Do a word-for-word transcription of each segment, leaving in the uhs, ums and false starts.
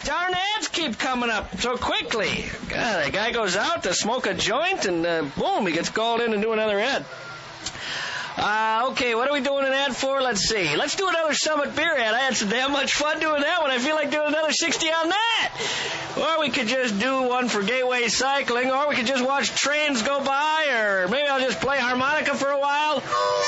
darn ads keep coming up so quickly. God, the guy goes out to smoke a joint, and uh, boom, he gets called in and do another ad. Uh, okay, what are we doing an ad for? Let's see. Let's do another Summit beer ad. I had so damn much fun doing that one. I feel like doing another sixty on that. Or we could just do one for Gateway Cycling, or we could just watch trains go by, or maybe I'll just play harmonica for a while.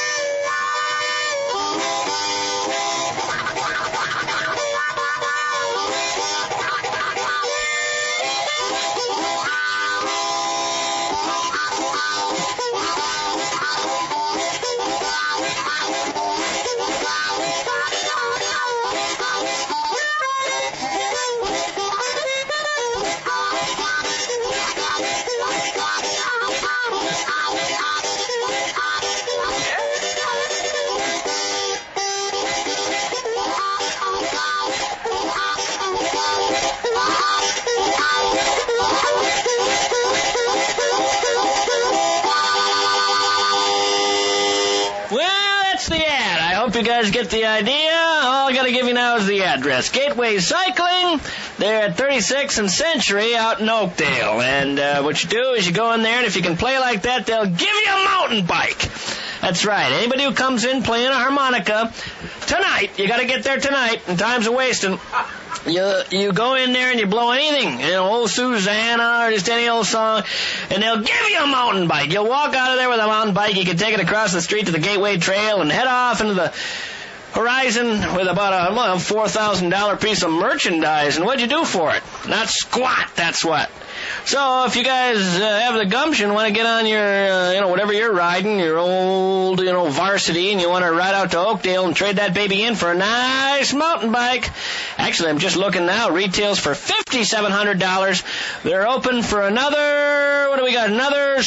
You guys get the idea. All I got to give you now is the address. Gateway Cycling. They're at thirty-six and Century out in Oakdale. And uh, what you do is you go in there, and if you can play like that, they'll give you a mountain bike. That's right. Anybody who comes in playing a harmonica tonight, you got to get there tonight, and time's a wasting. You you go in there and you blow anything, you know, old Susanna or just any old song, and they'll give you a mountain bike. You'll walk out of there with a mountain bike. You can take it across the street to the Gateway Trail and head off into the horizon with about a well, four thousand dollars piece of merchandise. And what'd you do for it? Not squat, that's what. So if you guys uh, have the gumption, want to get on your, uh, you know, whatever you're riding, your old, you know, varsity, and you want to ride out to Oakdale and trade that baby in for a nice mountain bike. Actually, I'm just looking now. Retails for five thousand seven hundred dollars. They're open for another, what do we got, another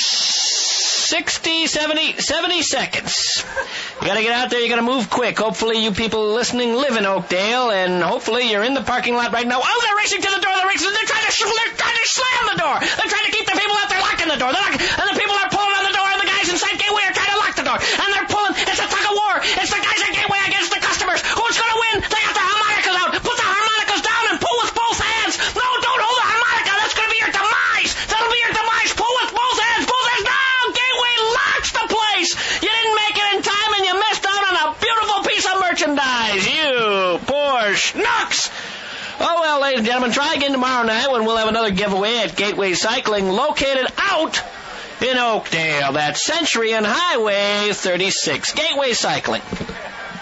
sixty, seventy, seventy seconds. You got to get out there. You got to move quick. Hopefully you people listening live in Oakdale, and hopefully you're in the parking lot right now. Oh, they're racing to the door. They're racing. They're trying to, they're trying to slam the door. They're trying to keep the people out there locking the door. They're locking, and the people are pulling on the door, and the guys inside Gateway are trying to lock the door. And they're pulling. It's a tug of war. It's the guys at Gateway against the customers. Who's going to win? They got their harmonicas out. Put the harmonicas down and pull with both hands. No, don't hold the harmonica. That's going to be your demise. That'll be your demise. Pull with both hands. Both hands. No, Gateway locks the place. You didn't make it in time, and you missed out on a beautiful piece of merchandise. You poor schnooks. Oh, well, ladies and gentlemen, try again tomorrow night when we'll have another giveaway at Gateway Cycling, located out in Oakdale. That's Century and Highway thirty-six. Gateway Cycling.